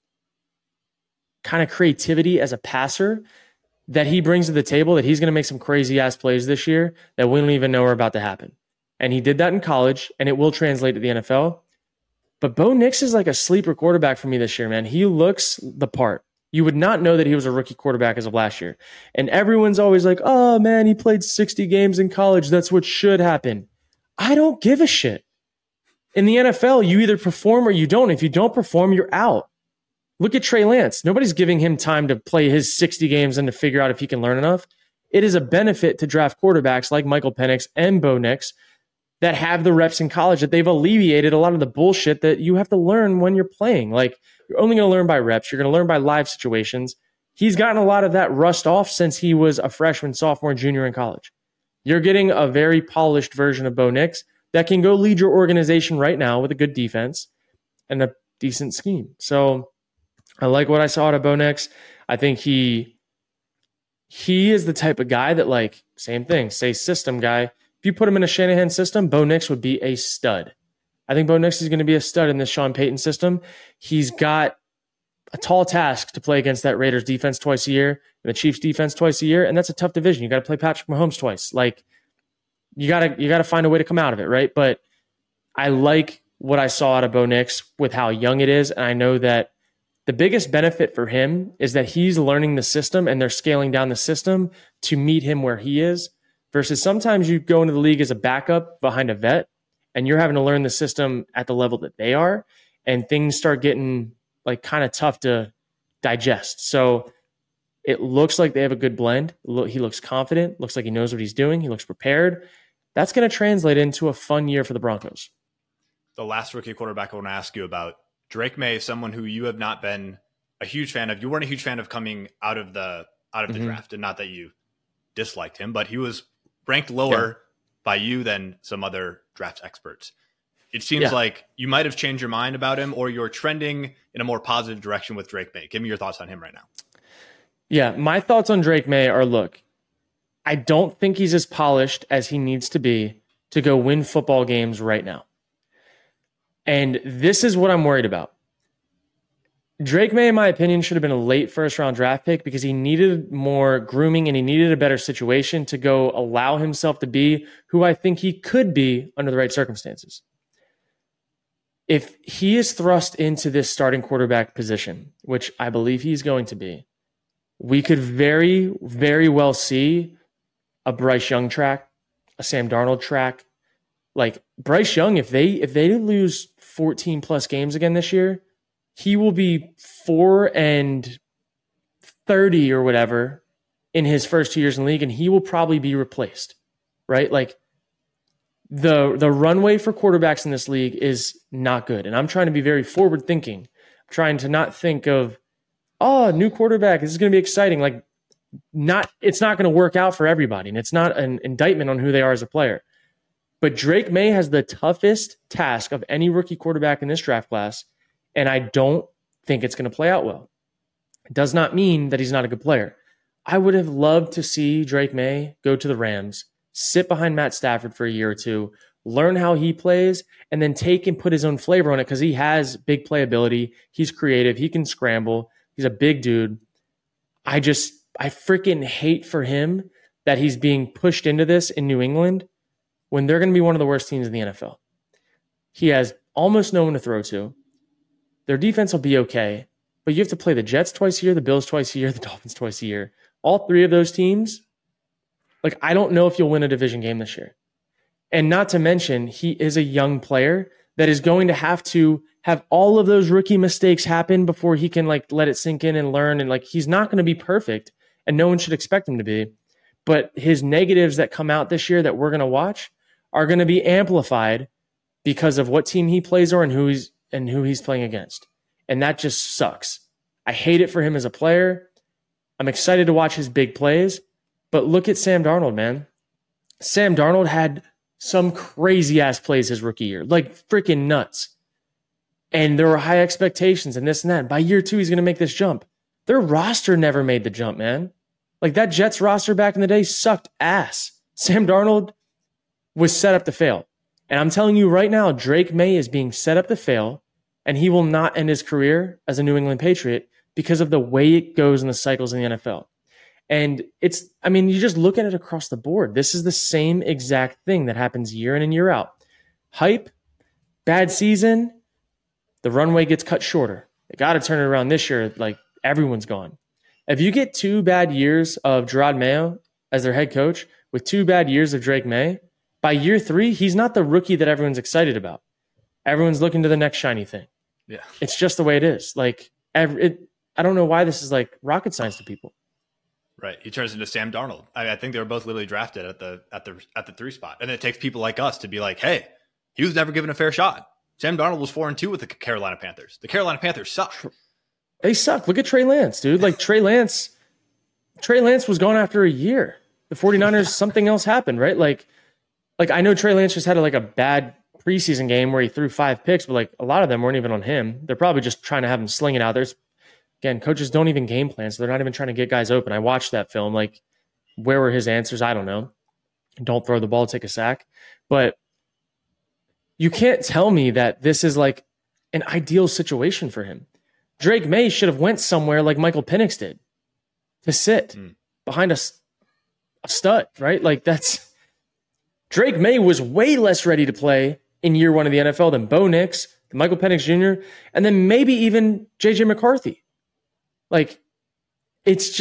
kind of creativity as a passer that he brings to the table, that he's going to make some crazy ass plays this year that we don't even know are about to happen. And he did that in college, and it will translate to the NFL. But Bo Nix is like a sleeper quarterback for me this year, man. He looks the part. You would not know that he was a rookie quarterback as of last year. And everyone's always like, oh man, he played 60 games in college. That's what should happen. I don't give a shit. In the NFL, you either perform or you don't. If you don't perform, you're out. Look at Trey Lance. Nobody's giving him time to play his 60 games and to figure out if he can learn enough. It is a benefit to draft quarterbacks like Michael Penix and Bo Nix that have the reps in college, that they've alleviated a lot of the bullshit that you have to learn when you're playing. Like, you're only going to learn by reps. You're going to learn by live situations. He's gotten a lot of that rust off since he was a freshman, sophomore, junior in college. You're getting a very polished version of Bo Nix that can go lead your organization right now with a good defense and a decent scheme. So I like what I saw out of Bo Nix. I think he is the type of guy that, like, same thing, say system guy. If you put him in a Shanahan system, Bo Nix would be a stud. I think Bo Nix is going to be a stud in this Sean Payton system. He's got a tall task to play against that Raiders defense twice a year and the Chiefs defense twice a year, and that's a tough division. You got to play Patrick Mahomes twice. Like, you got to find a way to come out of it, right? But I like what I saw out of Bo Nix with how young it is, and I know that the biggest benefit for him is that he's learning the system and they're scaling down the system to meet him where he is, versus sometimes you go into the league as a backup behind a vet and you're having to learn the system at the level that they are, and things start getting like kind of tough to digest. So it looks like they have a good blend. He looks confident, looks like he knows what he's doing. He looks prepared. That's going to translate into a fun year for the Broncos. The last rookie quarterback I want to ask you about, Drake May, is someone who you have not been a huge fan of. You weren't a huge fan of coming out of the draft, and not that you disliked him, but he was ranked lower by you than some other draft experts. It seems like you might have changed your mind about him, or you're trending in a more positive direction with Drake May. Give me your thoughts on him right now. Yeah, my thoughts on Drake May are, look, I don't think he's as polished as he needs to be to go win football games right now. And this is what I'm worried about. Drake May, in my opinion, should have been a late first-round draft pick because he needed more grooming and he needed a better situation to go allow himself to be who I think he could be under the right circumstances. If he is thrust into this starting quarterback position, which I believe he's going to be, we could very, very well see a Bryce Young track, a Sam Darnold track. Like Bryce Young, if they lose 14 plus games again this year, he will be 4-30 or whatever in his first 2 years in the league, and he will probably be replaced, right? Like the runway for quarterbacks in this league is not good. And I'm trying to be very forward thinking. I'm trying to not think of, oh, new quarterback, this is going to be exciting. Like, it's not going to work out for everybody. And it's not an indictment on who they are as a player. But Drake May has the toughest task of any rookie quarterback in this draft class. And I don't think it's going to play out well. It does not mean that he's not a good player. I would have loved to see Drake May go to the Rams, sit behind Matt Stafford for a year or two, learn how he plays, and then take and put his own flavor on it because he has big playability. He's creative. He can scramble. He's a big dude. I freaking hate for him that he's being pushed into this in New England when they're going to be one of the worst teams in the NFL. He has almost no one to throw to. Their defense will be okay, but you have to play the Jets twice a year, the Bills twice a year, the Dolphins twice a year. All three of those teams, like, I don't know if you'll win a division game this year. And not to mention, he is a young player that is going to have all of those rookie mistakes happen before he can, like, let it sink in and learn. And, like, he's not going to be perfect, and no one should expect him to be. But his negatives that come out this year that we're going to watch are going to be amplified because of what team he plays on and who he's playing against. And that just sucks. I hate it for him as a player. I'm excited to watch his big plays, but look at Sam Darnold, man. Sam Darnold had some crazy ass plays his rookie year, like freaking nuts. And there were high expectations and this and that. By year 2, he's going to make this jump. Their roster never made the jump, man. Like, that Jets roster back in the day sucked ass. Sam Darnold was set up to fail. And I'm telling you right now, Drake May is being set up to fail, and he will not end his career as a New England Patriot because of the way it goes in the cycles in the NFL. And you just look at it across the board. This is the same exact thing that happens year in and year out. Hype, bad season, the runway gets cut shorter. They got to turn it around this year. Like, everyone's gone. If you get 2 bad years of Gerard Mayo as their head coach with 2 bad years of Drake May, by year 3, he's not the rookie that everyone's excited about. Everyone's looking to the next shiny thing. Yeah, it's just the way it is. Like, I don't know why this is like rocket science to people. Right, he turns into Sam Darnold. I think they were both literally drafted at the 3 spot, and it takes people like us to be like, "Hey, he was never given a fair shot." Sam Darnold was 4-2 with the Carolina Panthers. The Carolina Panthers suck. They suck. Look at Trey Lance, dude. Like, Trey Lance was gone after a year. The 49ers, something else happened, right? Like I know Trey Lance just had a bad preseason game where he threw 5 picks, but like a lot of them weren't even on him. They're probably just trying to have him sling it out there. Again, coaches don't even game plan, so they're not even trying to get guys open. I watched that film. Like, where were his answers? I don't know. Don't throw the ball, take a sack. But you can't tell me that this is like an ideal situation for him. Drake May should have went somewhere like Michael Penix did to sit behind a stud, right? Like, that's Drake May was way less ready to play in year 1 of the NFL than Bo Nix, than Michael Penix Jr., and then maybe even J.J. McCarthy. Like, it's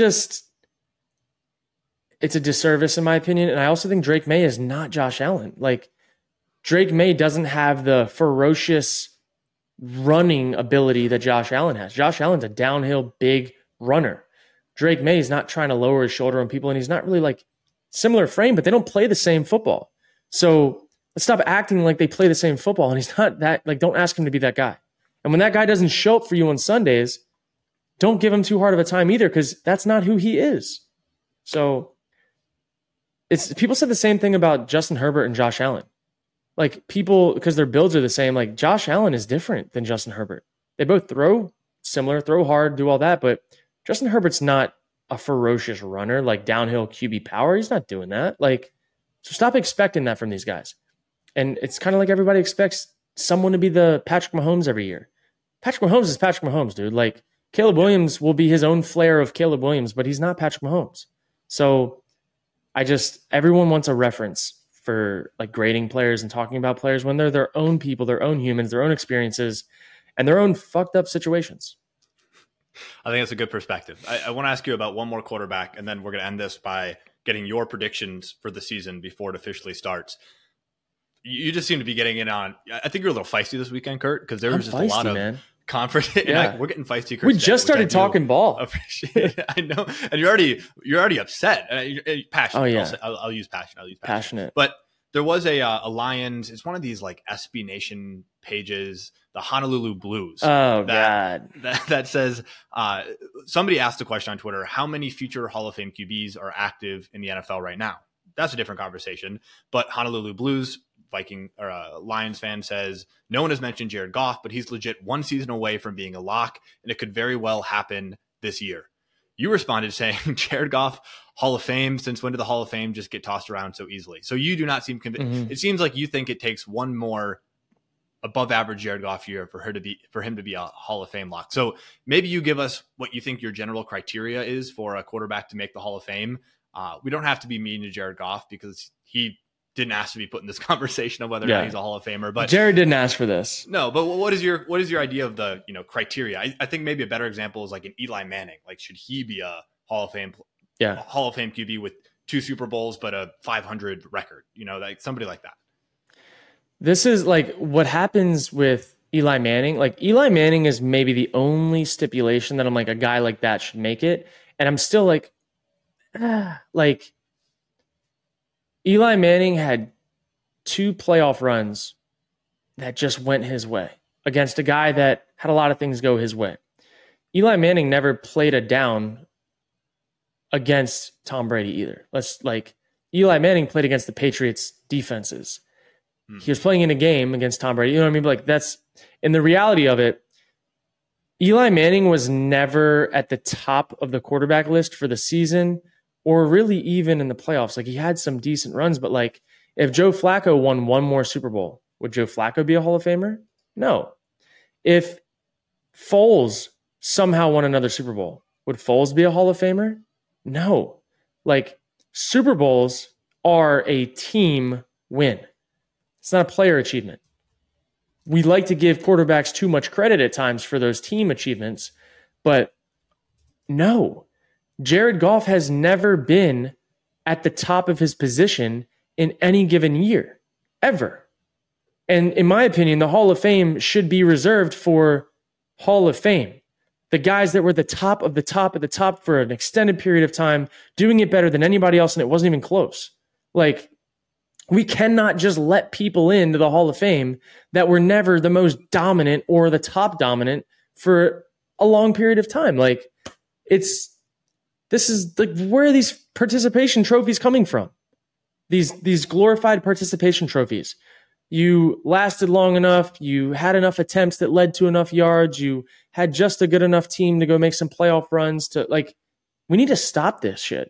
a disservice in my opinion. And I also think Drake May is not Josh Allen. Like, Drake May doesn't have the ferocious running ability that Josh Allen has. Josh Allen's a downhill big runner. Drake May is not trying to lower his shoulder on people, and he's not really like similar frame, but they don't play the same football. So let's stop acting like they play the same football, and he's not that. Like, don't ask him to be that guy. And when that guy doesn't show up for you on Sundays, don't give him too hard of a time either, because that's not who he is. So people said the same thing about Justin Herbert and Josh Allen. Like, people, because their builds are the same, like, Josh Allen is different than Justin Herbert. They both throw similar, throw hard, do all that, but Justin Herbert's not a ferocious runner, like downhill QB power. He's not doing that. Like, so stop expecting that from these guys. And it's kind of like everybody expects someone to be the Patrick Mahomes every year. Patrick Mahomes is Patrick Mahomes, dude. Like, Caleb Williams will be his own flair of Caleb Williams, but he's not Patrick Mahomes. So everyone wants a reference for like grading players and talking about players when they're their own people, their own humans, their own experiences, and their own fucked up situations. I think that's a good perspective. I want to ask you about one more quarterback, and then we're going to end this by getting your predictions for the season before it officially starts. You just seem to be getting in on, I think you're a little feisty this weekend, Kurt, because there was just a lot of conference. Yeah. We're getting feisty. Kurt, we just started talking ball. Appreciate it. I know. And you're already upset. Passionate. Oh, yeah. I'll use passionate. Passionate. But There was a Lions. It's one of these like SB Nation pages, the Honolulu Blues. Oh God, that says somebody asked a question on Twitter: how many future Hall of Fame QBs are active in the NFL right now? That's a different conversation. But Honolulu Blues Viking or Lions fan says no one has mentioned Jared Goff, but he's legit one season away from being a lock, and it could very well happen this year. You responded saying Jared Goff, Hall of Fame. Since when did the Hall of Fame just get tossed around so easily? So you do not seem convinced. Mm-hmm. It seems like you think it takes one more above average Jared Goff year for him to be a Hall of Fame lock. So maybe you give us what you think your general criteria is for a quarterback to make the Hall of Fame. We don't have to be mean to Jared Goff because he didn't ask to be put in this conversation of whether or not he's a Hall of Famer. But Jared didn't ask for this. No, but what is your idea of the criteria? I think maybe a better example is like an Eli Manning. Like, should he be a Hall of Fame QB with 2 Super Bowls but a 500 record? Like somebody like that. This is like what happens with Eli Manning. Like Eli Manning is maybe the only stipulation that I'm like a guy like that should make it, and I'm still like Eli Manning had 2 playoff runs that just went his way against a guy that had a lot of things go his way. Eli Manning never played a down against Tom Brady either. Eli Manning played against the Patriots defenses. He was playing in a game against Tom Brady. You know what I mean? Like that's in the reality of it. Eli Manning was never at the top of the quarterback list for the season or really even in the playoffs. Like he had some decent runs, but like if Joe Flacco won one more Super Bowl, would Joe Flacco be a Hall of Famer? No. If Foles somehow won another Super Bowl, would Foles be a Hall of Famer? No. Like Super Bowls are a team win. It's not a player achievement. We like to give quarterbacks too much credit at times for those team achievements, but no. Jared Goff has never been at the top of his position in any given year, ever. And in my opinion, the Hall of Fame should be reserved for Hall of Fame. The guys that were the top of the top of the top for an extended period of time, doing it better than anybody else, and it wasn't even close. Like, we cannot just let people into the Hall of Fame that were never the most dominant or the top dominant for a long period of time. Like, this is like, where are these participation trophies coming from? These glorified participation trophies. You lasted long enough. You had enough attempts that led to enough yards. You had just a good enough team to go make some playoff runs to we need to stop this shit.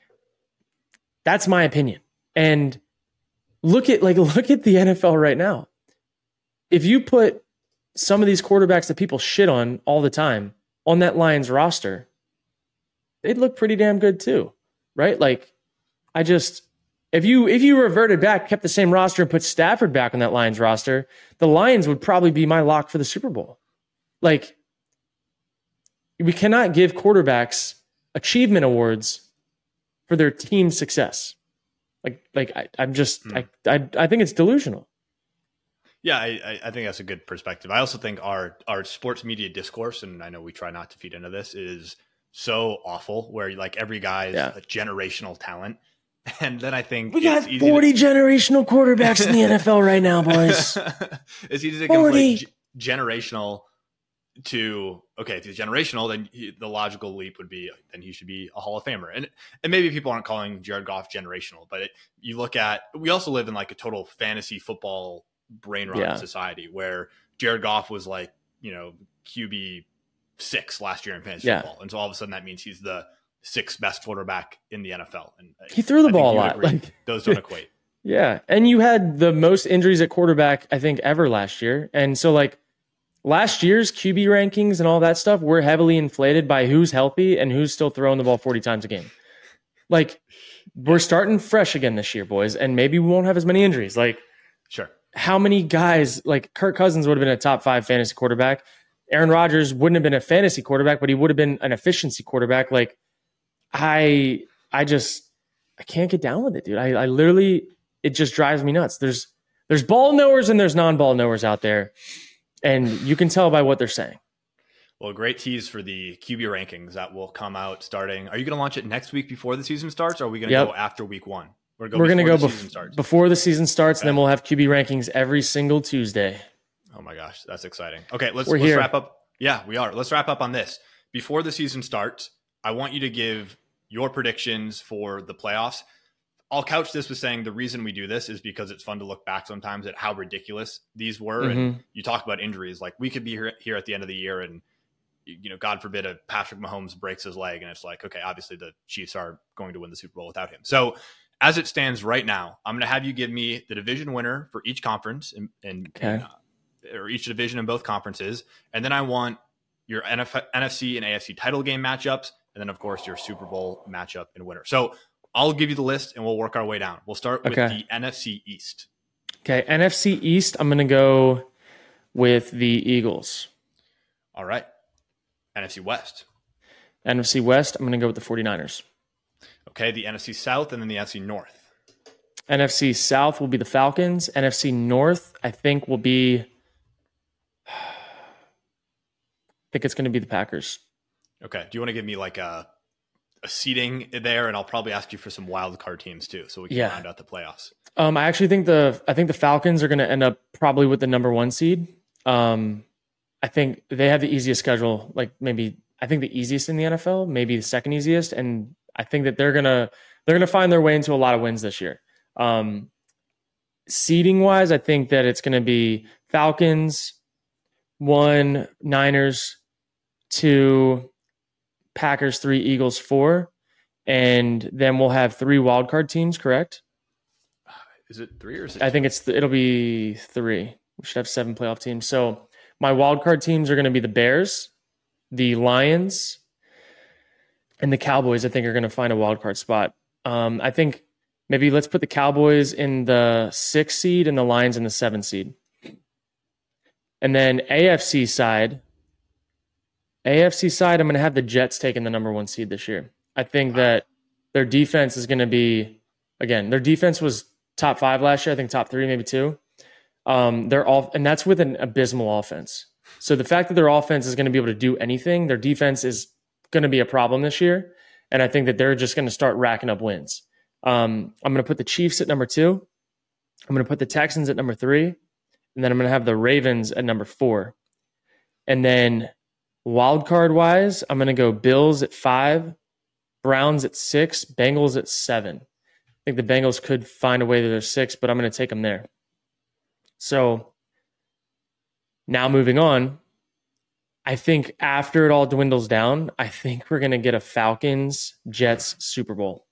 That's my opinion. And look at the NFL right now. If you put some of these quarterbacks that people shit on all the time on that Lions roster, they'd look pretty damn good too, right? Like, if you reverted back, kept the same roster, and put Stafford back on that Lions roster, the Lions would probably be my lock for the Super Bowl. Like, we cannot give quarterbacks achievement awards for their team success. I think it's delusional. Yeah, I think that's a good perspective. I also think our sports media discourse, and I know we try not to feed into this, is so awful where like every guy is a generational talent. And then I think we got 40 generational quarterbacks in the NFL right now, boys. It's easy to conflate generational to, okay, if he's generational, then the logical leap would be, then he should be a Hall of Famer. And maybe people aren't calling Jared Goff generational, but you look at, we also live in like a total fantasy football brain rot society where Jared Goff was like, QB 6 last year in fantasy football. And so all of a sudden that means he's the 6th best quarterback in the NFL. And he threw the ball a lot. Those don't equate. Yeah. And you had the most injuries at quarterback, I think, ever last year. And so last year's QB rankings and all that stuff were heavily inflated by who's healthy and who's still throwing the ball 40 times a game. We're starting fresh again this year, boys, and maybe we won't have as many injuries. Sure. How many guys, Kirk Cousins would have been a top 5 fantasy quarterback. Aaron Rodgers wouldn't have been a fantasy quarterback, but he would have been an efficiency quarterback. I can't get down with it, dude. I literally, it just drives me nuts. There's ball knowers and there's non-ball knowers out there. And you can tell by what they're saying. Well, great tease for the QB rankings that will come out starting. Are you going to launch it next week before the season starts? Or are we going to go after week 1? We're going to go starts. before the season starts, and then we'll have QB rankings every single Tuesday. Oh my gosh, that's exciting. Okay, let's wrap up. Yeah, we are. Let's wrap up on this. Before the season starts, I want you to give your predictions for the playoffs. I'll couch this with saying the reason we do this is because it's fun to look back sometimes at how ridiculous these were. Mm-hmm. And you talk about injuries. Like, we could be here at the end of the year and, God forbid, a Patrick Mahomes breaks his leg, and it's like, okay, obviously the Chiefs are going to win the Super Bowl without him. So as it stands right now, I'm going to have you give me the division winner for each conference or each division in both conferences. And then I want your NFC and AFC title game matchups. And then, of course, your Super Bowl matchup and winner. So I'll give you the list and we'll work our way down. We'll start with the NFC East. Okay. NFC East, I'm going to go with the Eagles. All right. NFC West. NFC West, I'm going to go with the 49ers. Okay. The NFC South and then the NFC North. NFC South will be the Falcons. NFC North, I think, will be... I think it's going to be the Packers. Okay. Do you want to give me like a seeding there? And I'll probably ask you for some wild card teams too, so we can round out the playoffs. I actually think the Falcons are going to end up probably with the number 1 seed. I think they have the easiest schedule, like maybe I think the easiest in the NFL, maybe the second easiest, and I think that they're gonna find their way into a lot of wins this year. Seeding wise, I think that it's going to be Falcons 1, Niners 2, Packers 3, Eagles 4, and then we'll have 3 wildcard teams, correct? Is it 3 or is it 2? I think it'll be 3. We should have 7 playoff teams. So my wildcard teams are going to be the Bears, the Lions, and the Cowboys. I think are going to find a wildcard spot. I think maybe let's put the Cowboys in the 6th seed and the Lions in the 7th seed. And then AFC side, I'm going to have the Jets taking the number 1 seed this year. I think that their defense is going to be, again, their defense was top 5 last year. I think top 3, maybe 2. They're all, and that's with an abysmal offense. So the fact that their offense is going to be able to do anything, their defense is going to be a problem this year. And I think that they're just going to start racking up wins. I'm going to put the Chiefs at number 2. I'm going to put the Texans at number 3. And then I'm going to have the Ravens at number 4. And then wild card wise, I'm going to go Bills at 5, Browns at 6, Bengals at 7. I think the Bengals could find a way to their 6, but I'm going to take them there. So now moving on, I think after it all dwindles down, I think we're going to get a Falcons-Jets Super Bowl.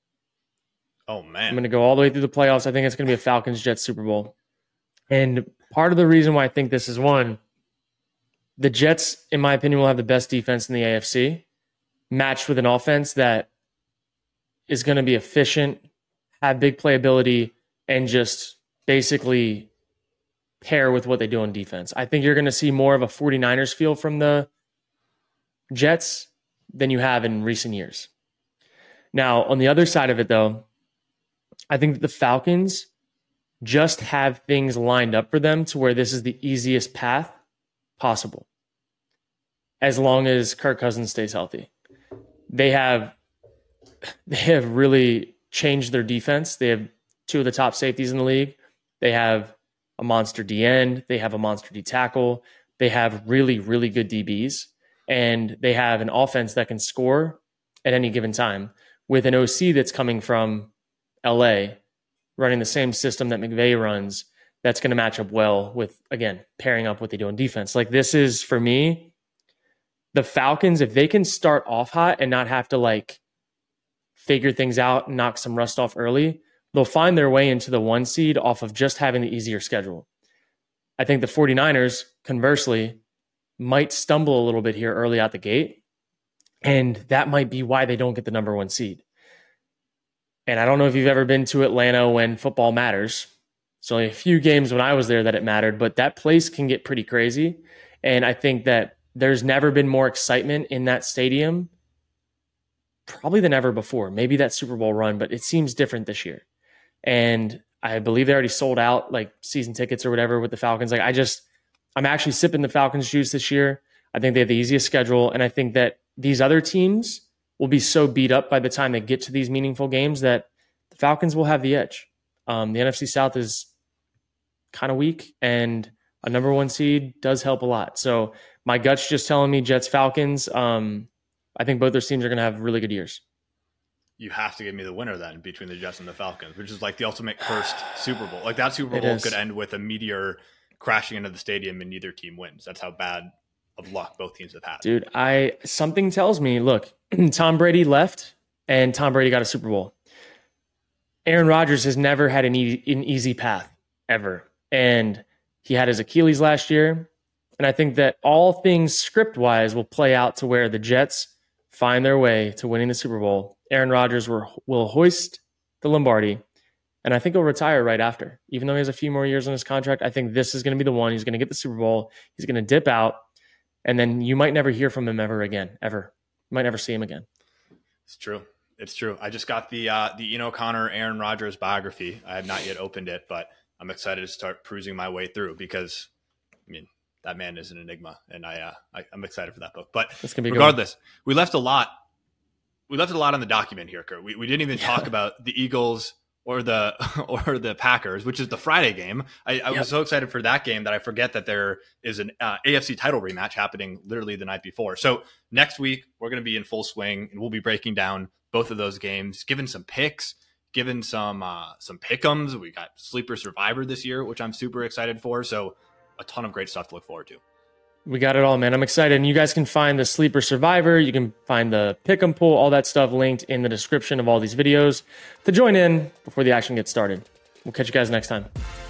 Oh, man. I'm going to go all the way through the playoffs. I think it's going to be a Falcons-Jets Super Bowl. And part of the reason why I think this is one, the Jets, in my opinion, will have the best defense in the AFC, matched with an offense that is going to be efficient, have big playability, and just basically pair with what they do on defense. I think you're going to see more of a 49ers feel from the Jets than you have in recent years. Now, on the other side of it, though, I think that the Falcons just have things lined up for them to where this is the easiest path possible, as long as Kirk Cousins stays healthy. They have really changed their defense. They have 2 of the top safeties in the league. They have a monster D end. They have a monster D tackle. They have really, really good DBs. And they have an offense that can score at any given time with an OC that's coming from LA, running the same system that McVay runs. That's going to match up well with, again, pairing up what they do on defense. Like, this is, for me, the Falcons, if they can start off hot and not have to figure things out and knock some rust off early, they'll find their way into the 1 seed off of just having the easier schedule. I think the 49ers, conversely, might stumble a little bit here early out the gate, and that might be why they don't get the number 1 seed. And I don't know if you've ever been to Atlanta when football matters. It's only a few games when I was there that it mattered, but that place can get pretty crazy. And I think that there's never been more excitement in that stadium probably than ever before. Maybe that Super Bowl run, but it seems different this year. And I believe they already sold out season tickets or whatever with the Falcons. I'm actually sipping the Falcons juice this year. I think they have the easiest schedule. And I think that these other teams will be so beat up by the time they get to these meaningful games that the Falcons will have the edge. The NFC South is kind of weak, and a number 1 seed does help a lot. So my gut's just telling me Jets, Falcons. I think both those teams are going to have really good years. You have to give me the winner then between the Jets and the Falcons, which is like the ultimate cursed Super Bowl. Like that Super Bowl could end with a meteor crashing into the stadium and neither team wins. That's how bad of luck both teams have had. Dude, something tells me, look, Tom Brady left and Tom Brady got a Super Bowl. Aaron Rodgers has never had an easy path ever. And he had his Achilles last year. And I think that all things script-wise will play out to where the Jets find their way to winning the Super Bowl. Aaron Rodgers will hoist the Lombardi, and I think he'll retire right after. Even though he has a few more years on his contract, I think this is going to be the one. He's going to get the Super Bowl. He's going to dip out, and then you might never hear from him ever again, ever. You might never see him again. It's true. It's true. I just got the Ian O'Connor, Aaron Rodgers biography. I have not yet opened it, but I'm excited to start perusing my way through because, I mean, that man is an enigma, and I'm excited for that book. But regardless, we left a lot on the document here, Kurt. We didn't even talk about the Eagles or the Packers, which is the Friday game. I was so excited for that game that I forget that there is an AFC title rematch happening literally the night before. So next week we're going to be in full swing, and we'll be breaking down both of those games, giving some picks, giving some pick'ems. We got Sleeper Survivor this year, which I'm super excited for. So a ton of great stuff to look forward to. We got it all, man. I'm excited. And you guys can find the Sleeper Survivor. You can find the Pick'em Pool, all that stuff linked in the description of all these videos to join in before the action gets started. We'll catch you guys next time.